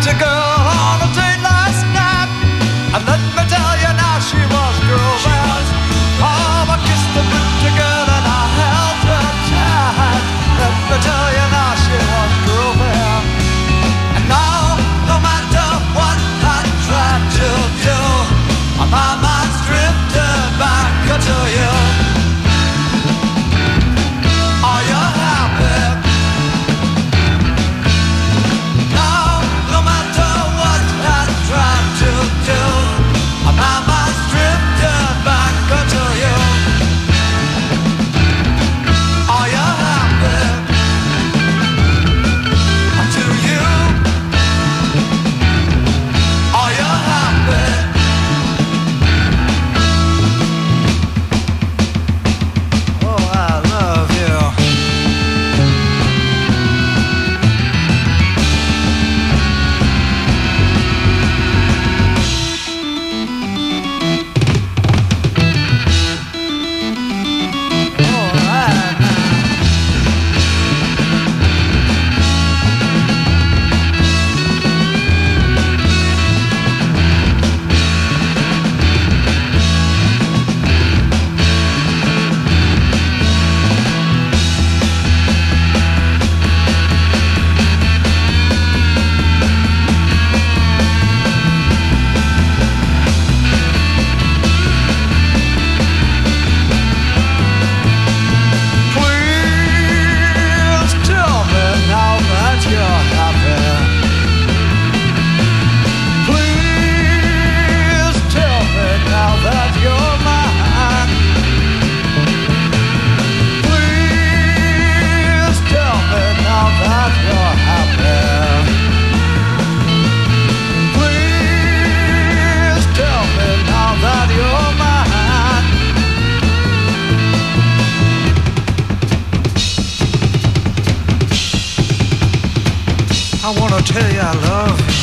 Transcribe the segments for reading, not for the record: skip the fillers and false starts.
pretty girl on a date last night, and let me tell you now she was grooving. Oh, I kissed the pretty girl and I held her tight. Let me tell you now she was grooving. And now, no matter what I try to do, my mind's drifting back to you. Are you happy? Now, no matter what I try to do, my mind's drifting back to you. Are you happy? To you. Are you happy? Oh, I love you. All right now. Please tell me now that you're happy. Please tell me now that you're mine. Please tell me now that you're happy. Please tell me now that you're mine. I wanna tell you I love you.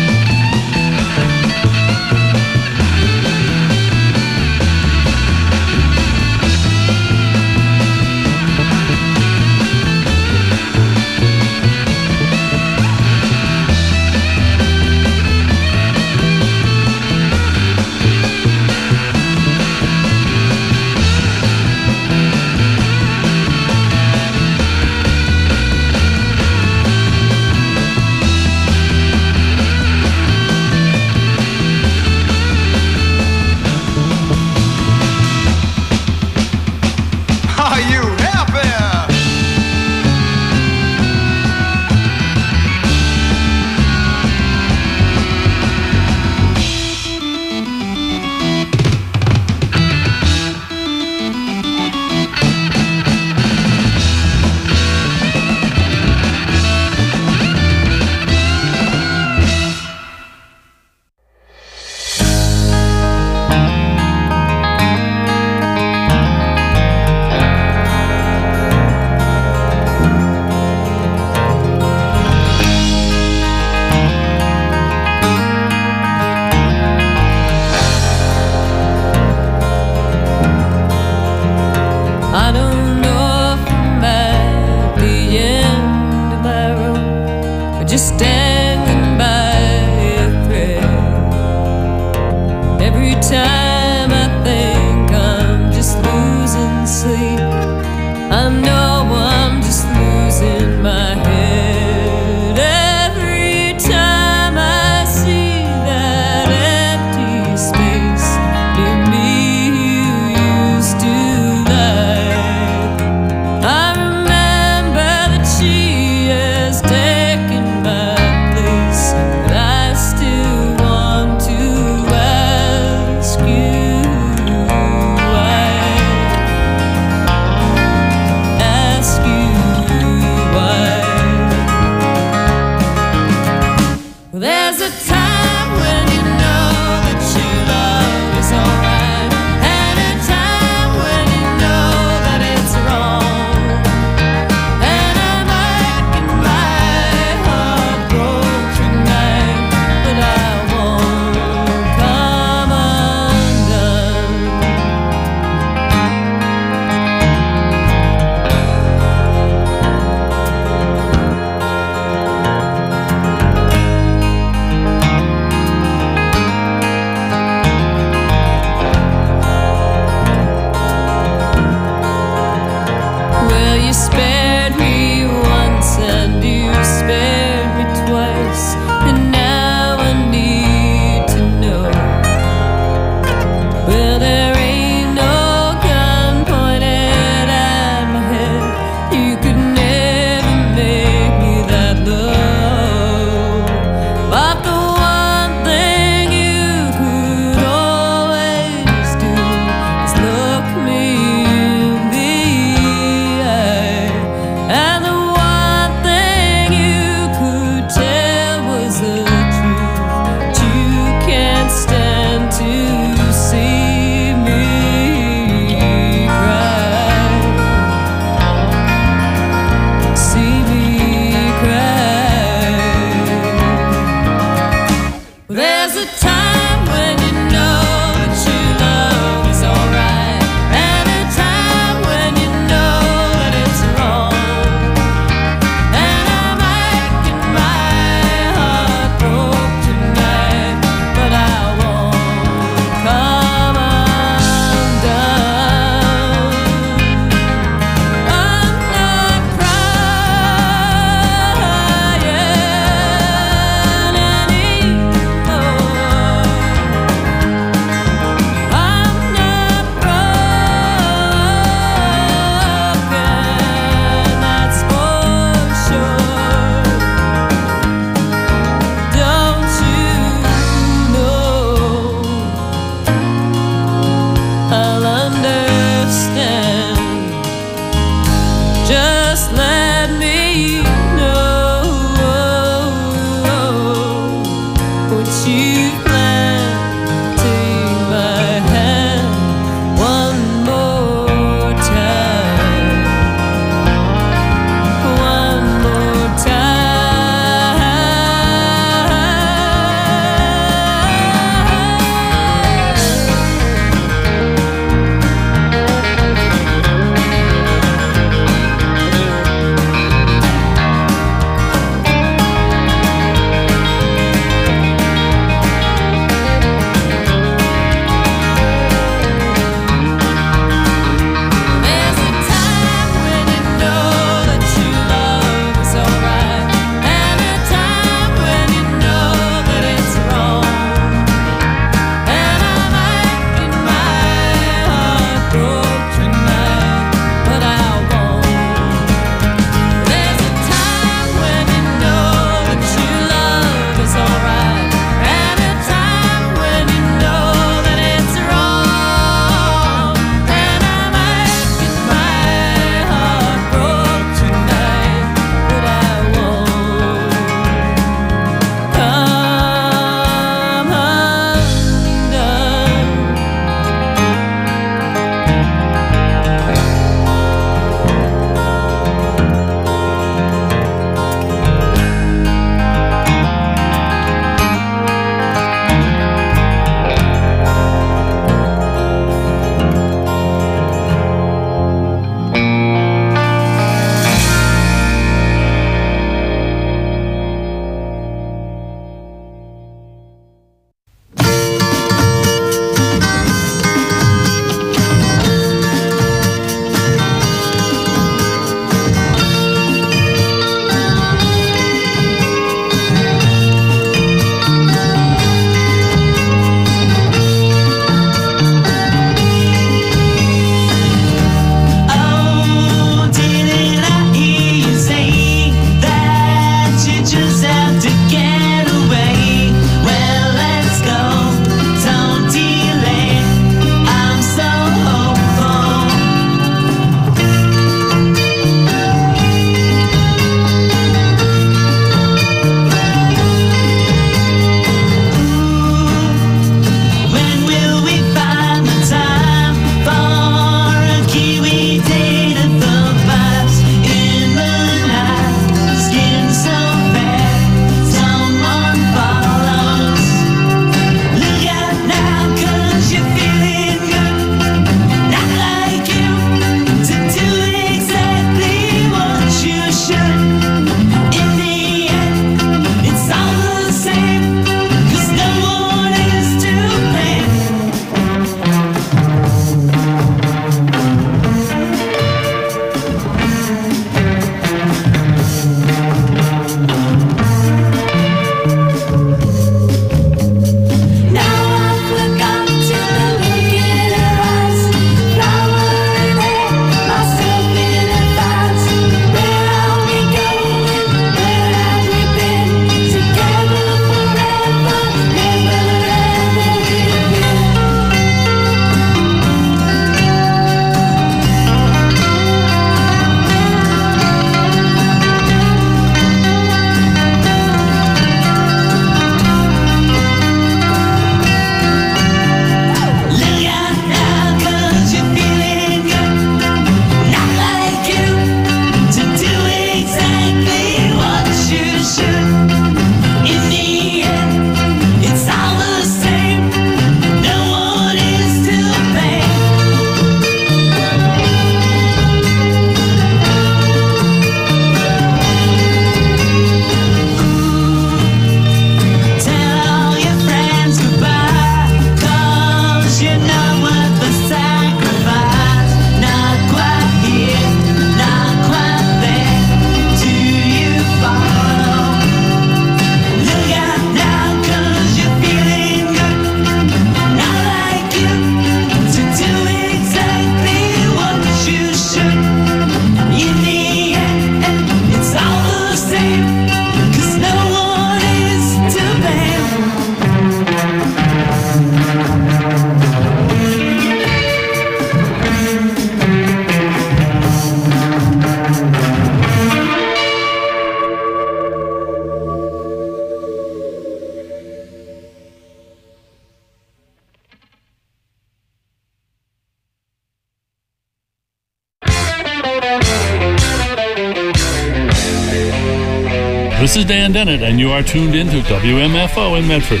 This is Dan Dennett, and you are tuned in to WMFO in Medford.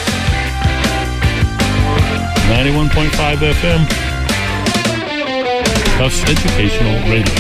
91.5 FM. Tufts Educational Radio.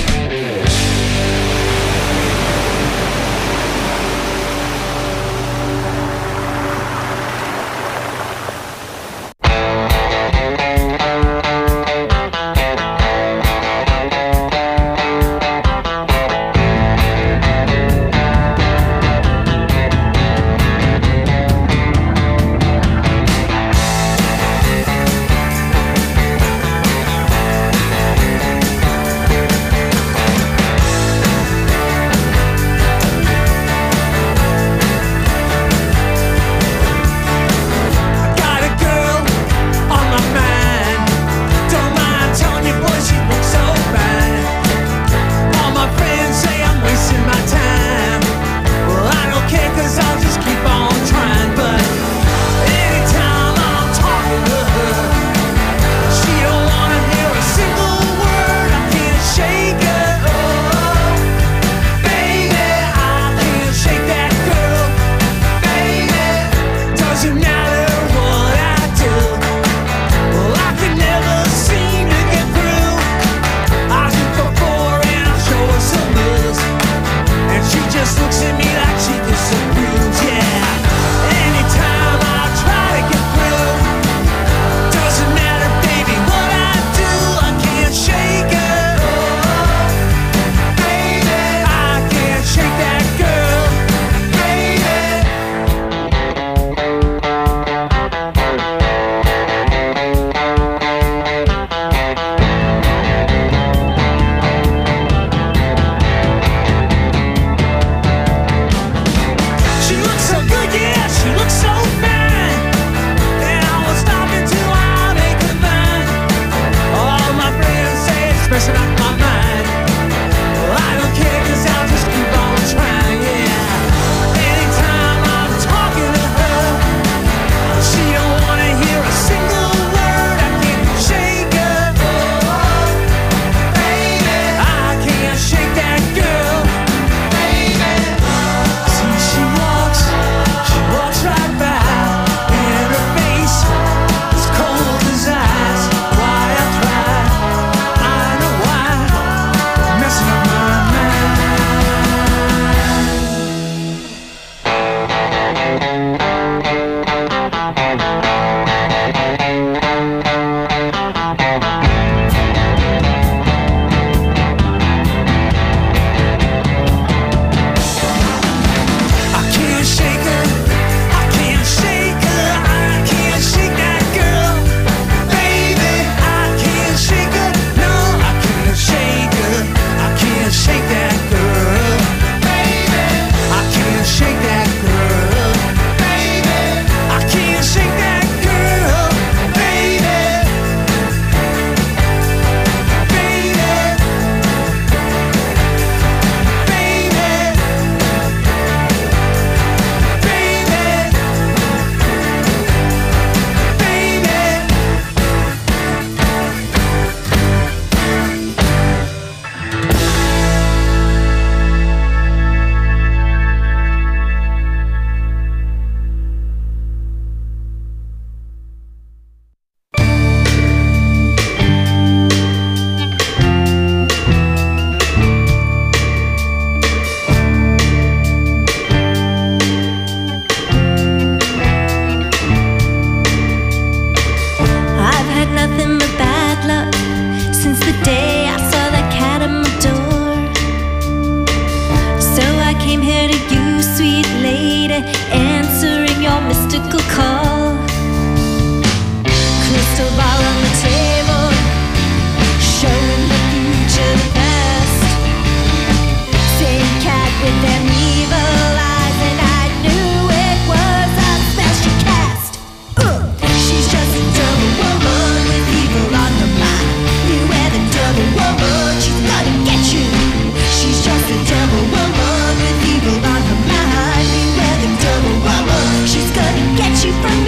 Get you from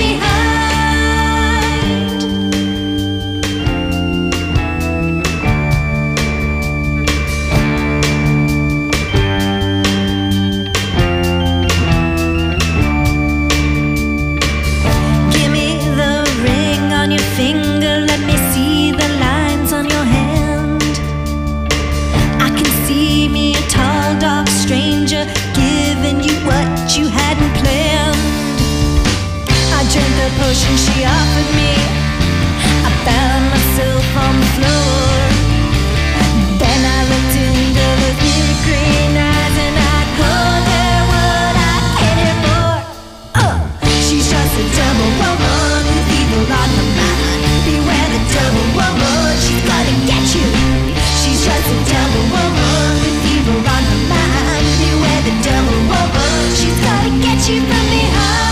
the potion she offered me, I found myself on the floor. Then I looked into those new green eyes and I told her what I cared for. She's just a double woman with evil on her mind. Beware the double woman, she's gonna get you. She's just a double woman with evil on her mind. Beware the double woman, she's gonna get you from behind.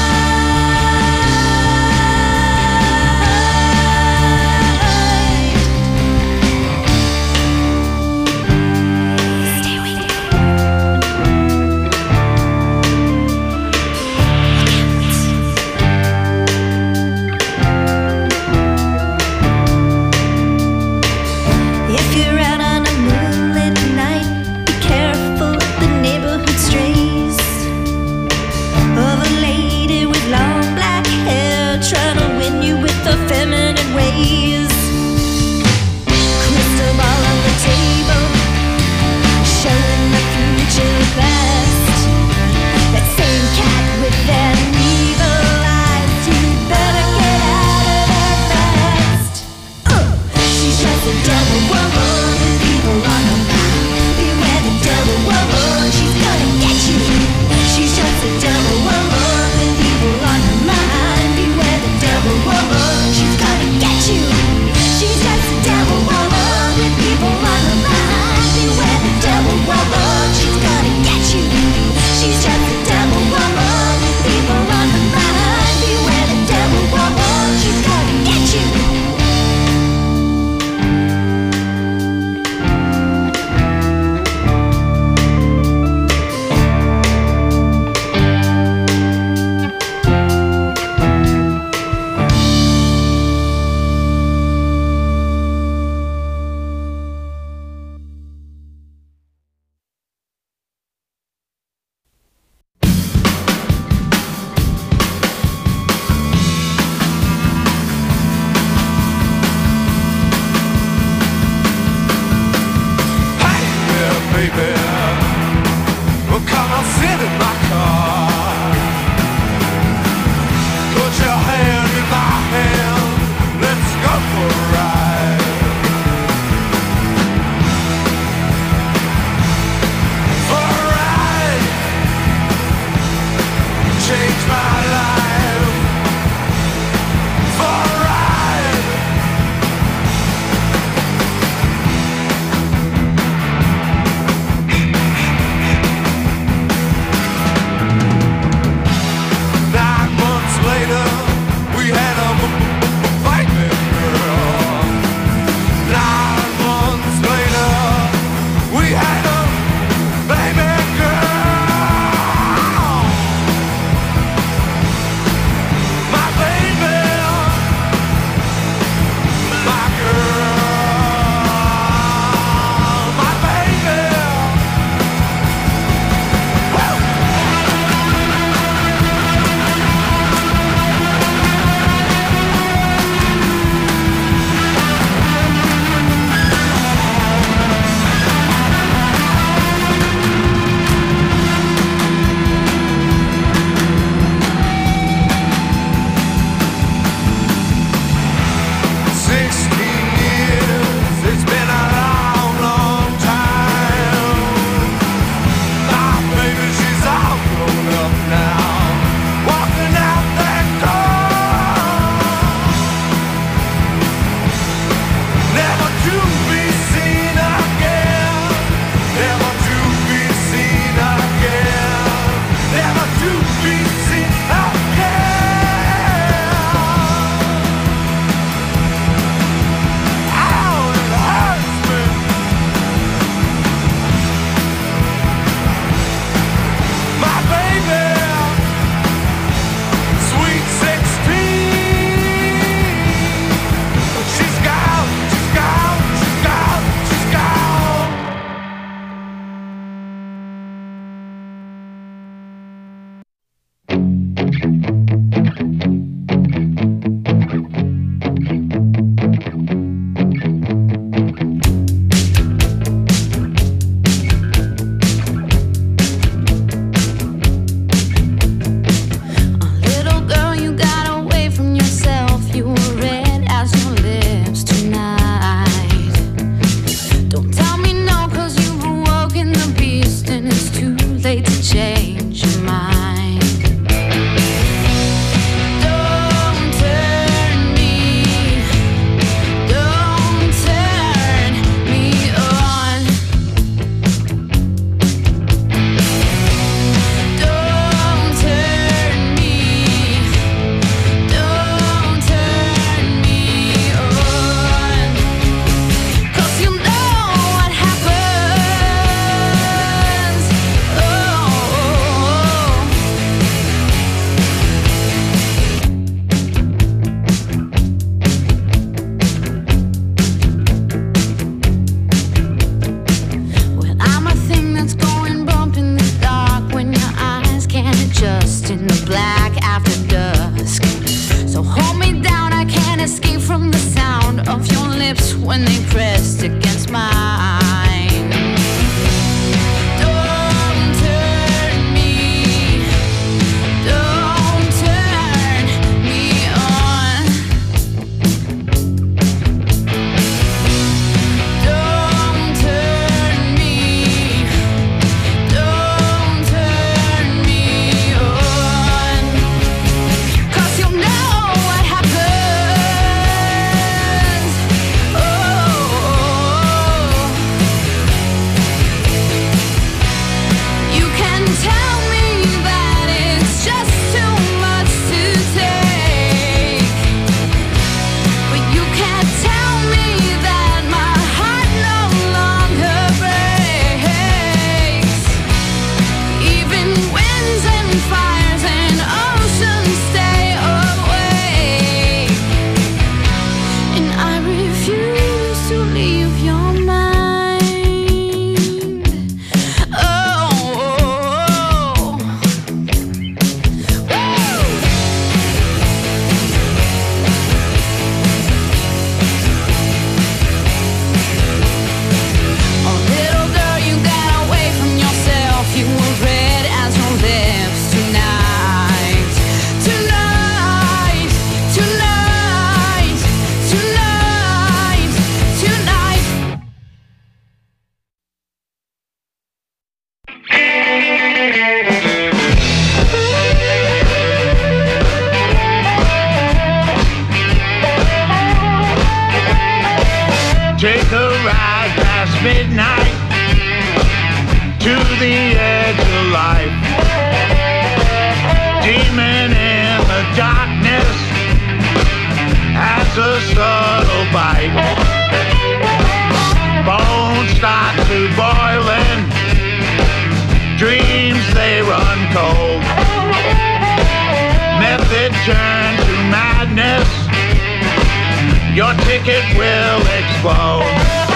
your ticket will explode.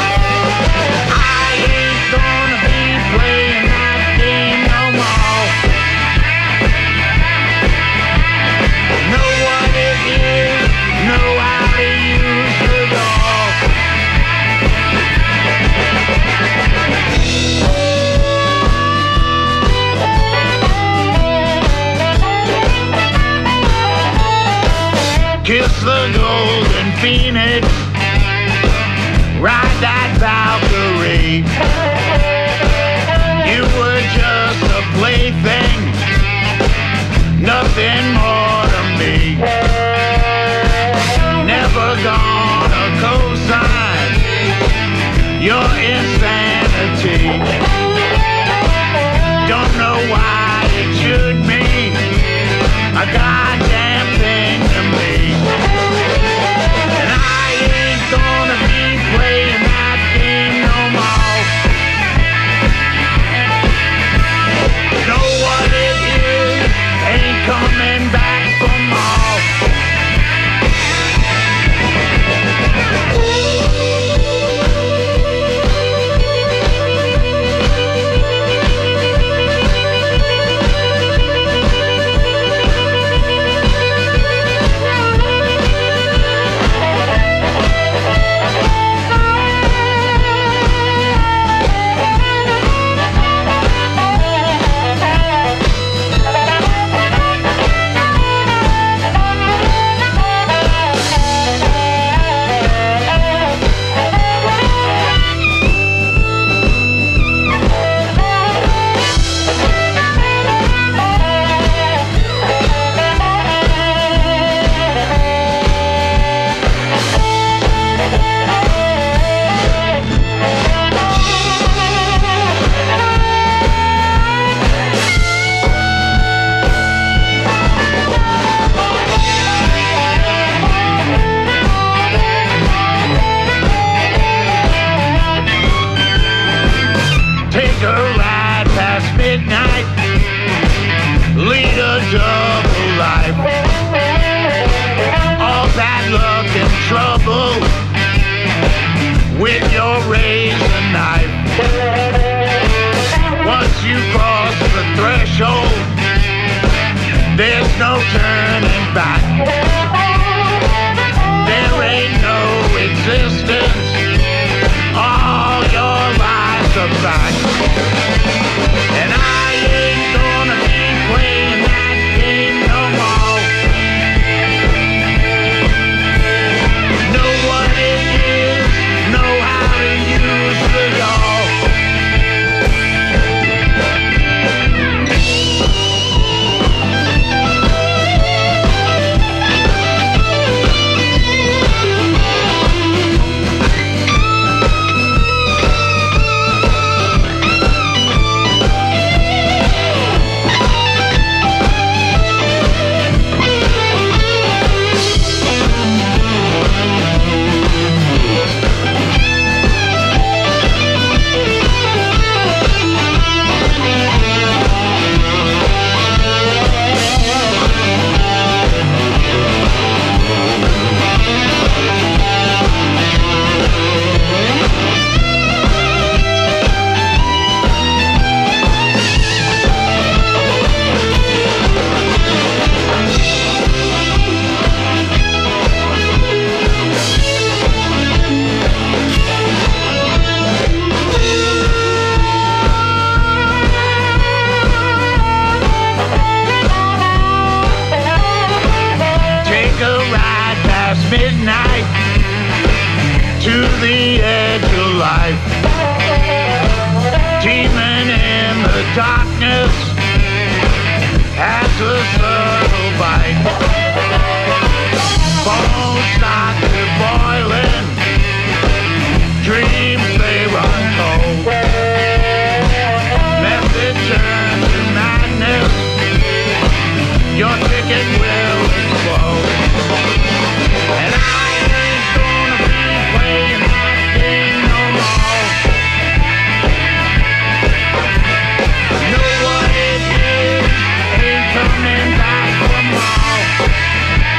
I ain't gonna be playing that game no more. Know what it is, know how to use the door. Kiss the golden phoenix, ride that Valkyrie. You were just a plaything, nothing more to me. Never gonna co-sign your insanity. Don't know why it should mean a goddamn thing to me. And I ain't gonna be playing that game no more. Know what it is, ain't coming back for more. Take a ride past midnight, lead a double life. All bad luck and trouble with your razor knife. Once you cross the threshold, there's no turning back. There ain't no existence, all your lies are back. And I ain't gonna be playing that game no more. Know what it is, know how to use the door. Midnight to the edge of life, teeming in the darkness as a subtle bite. Bones start to boiling, dreams they run cold. Method turns to madness, your ticket will explode. And I ain't gonna be playing that game no more. Know what it is, ain't coming back for more.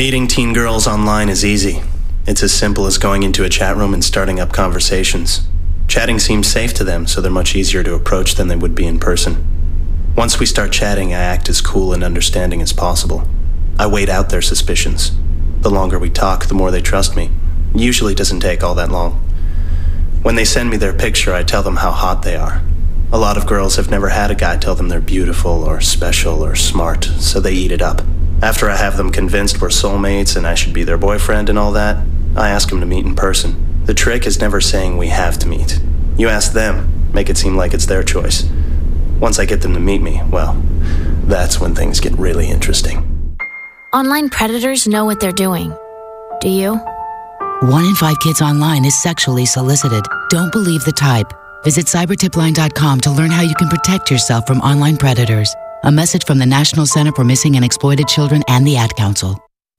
Meeting teen girls online is easy. It's as simple as going into a chat room and starting up conversations. Chatting seems safe to them, so they're much easier to approach than they would be in person. Once we start chatting, I act as cool and understanding as possible. I wait out their suspicions. The longer we talk, the more they trust me. It usually doesn't take all that long. When they send me their picture, I tell them how hot they are. A lot of girls have never had a guy tell them they're beautiful or special or smart, so they eat it up. After I have them convinced we're soulmates and I should be their boyfriend and all that, I ask them to meet in person. The trick is never saying we have to meet. You ask them, make it seem like it's their choice. Once I get them to meet me, well, that's when things get really interesting. Online predators know what they're doing. Do you? 1 in 5 kids online is sexually solicited. Don't believe the type. Visit cybertipline.com to learn how you can protect yourself from online predators. A message from the National Center for Missing and Exploited Children and the Ad Council.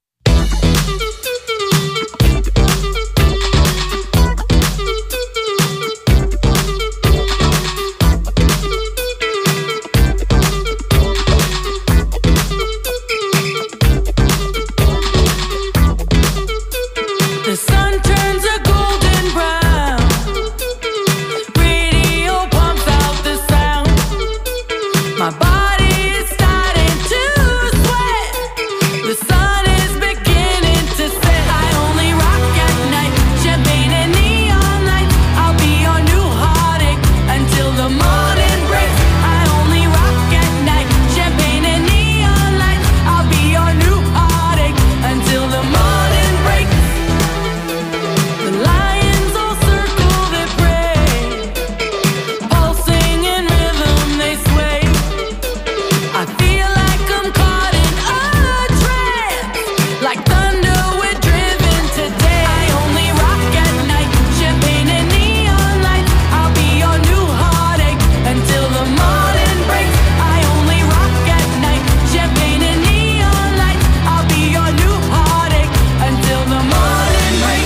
The sun turns a golden brown. Radio pumps out the sound. My body is starting to sweat. The sun is beginning to set. I only rock at night. Champagne and neon lights. I'll be your new heartache until the morning breaks. I only rock at night. Champagne and neon lights. I'll be your new heartache until the morning breaks. The lions all circle their prey, pulsing in rhythm they sway. I feel like I'm caught in a trance, like thunder we're driven today. I only rock at night, champagne and neon lights. I'll be your new heartache until the morning breaks. I only rock at night, champagne and neon lights. I'll be your new heartache until the morning breaks.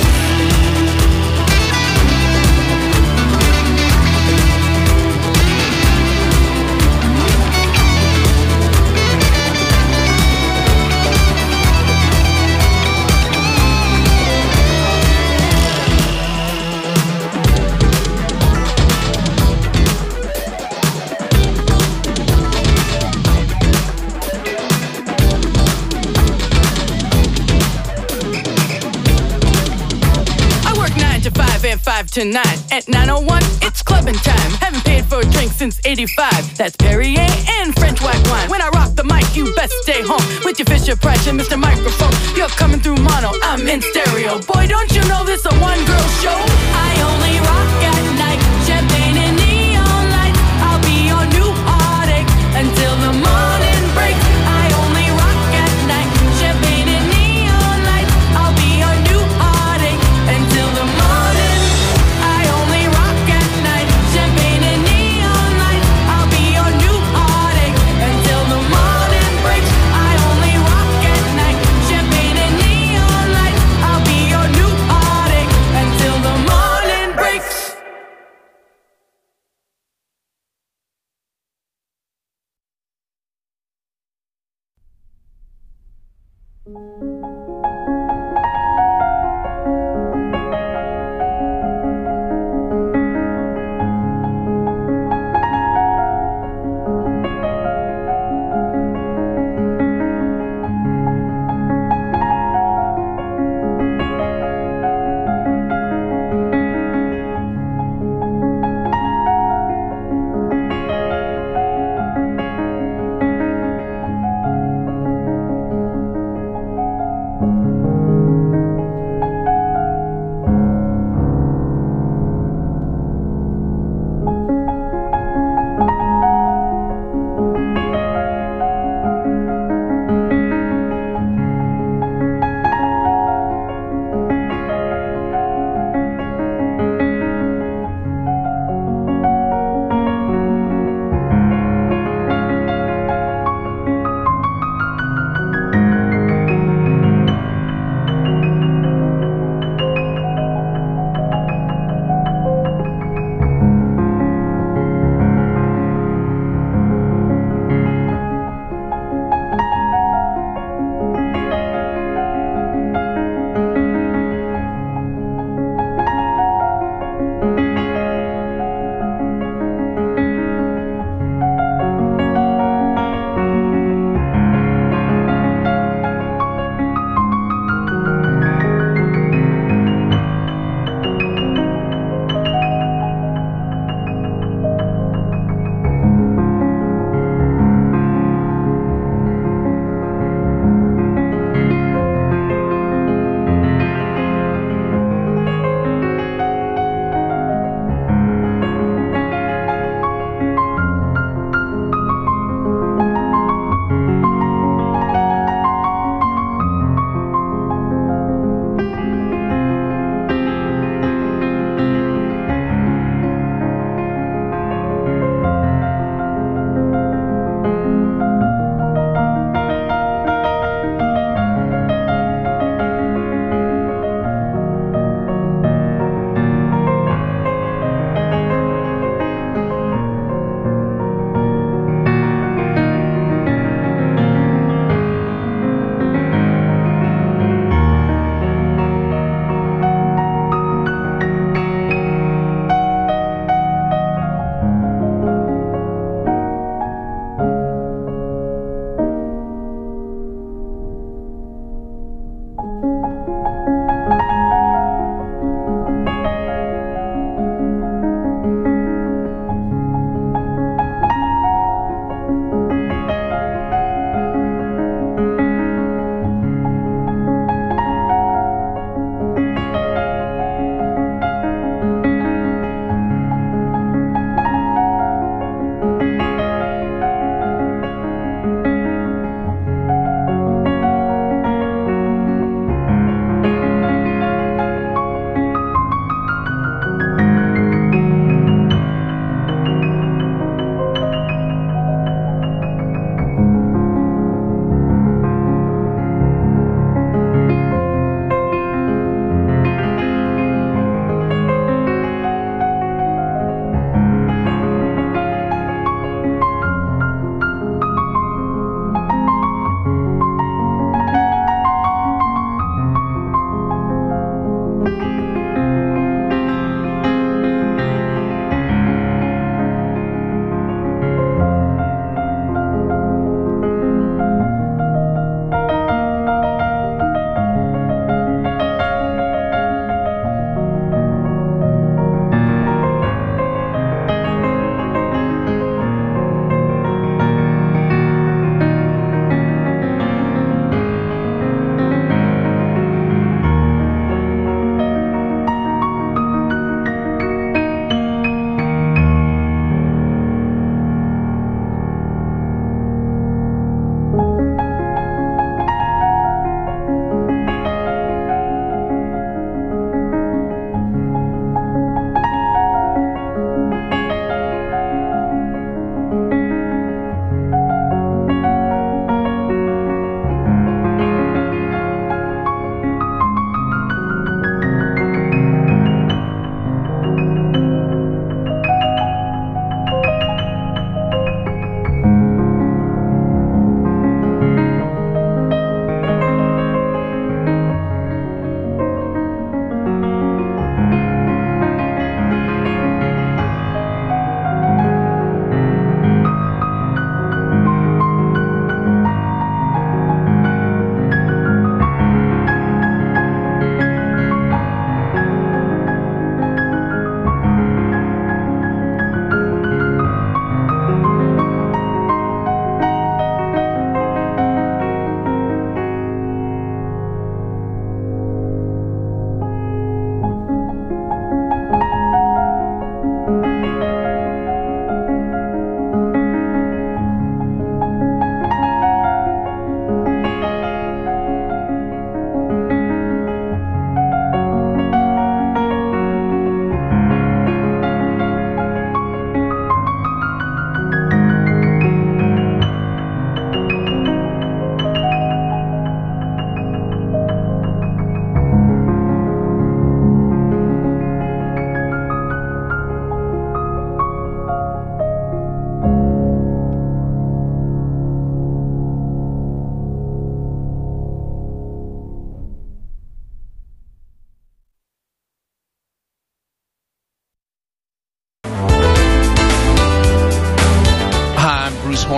I work 9 to 5 and 5 to 9. At 9:01, it's clubbing time. Haven't paid for a drink since '85. That's Perrier and French white wine. When I rock the mic, you best stay home with your Fisher Price and Mr. Microphone. You're coming through mono, I'm in stereo. Boy, don't you know this a one-girl show? I only rock at night, champagne and neon lights. I'll be your new heartache until the morning breaks. I only rock at night, champagne and neon lights. I'll be your new heartache until the morning. I only rock at night, champagne and neon lights. I'll be your new heartache until the morning breaks. I only rock at night, champagne and neon lights. I'll be your new heartache until the morning breaks.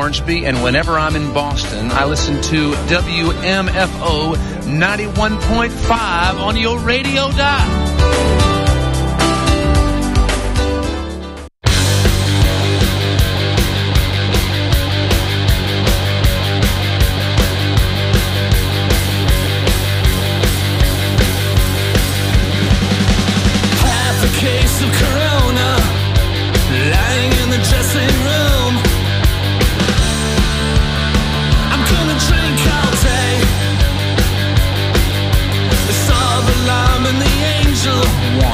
Hornsby, and whenever I'm in Boston, I listen to WMFO 91.5 on your radio dial. Case of Corona, lying in the dressing room. I'm gonna drink all day. I saw the lamb and the angel.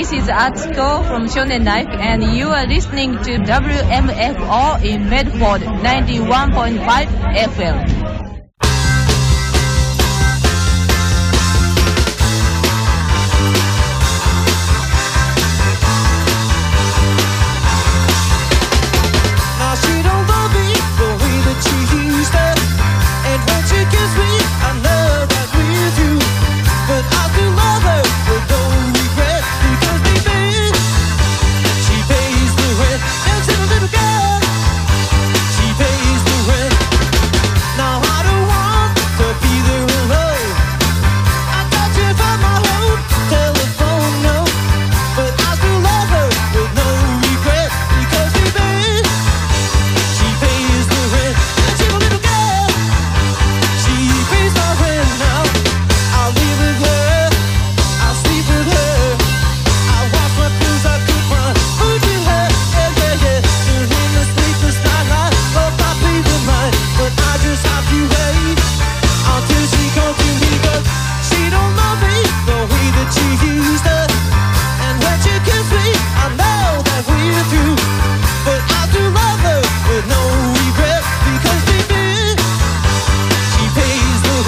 This is Atsuko from Shonen Life, and you are listening to WMFO in Medford 91.5 FM.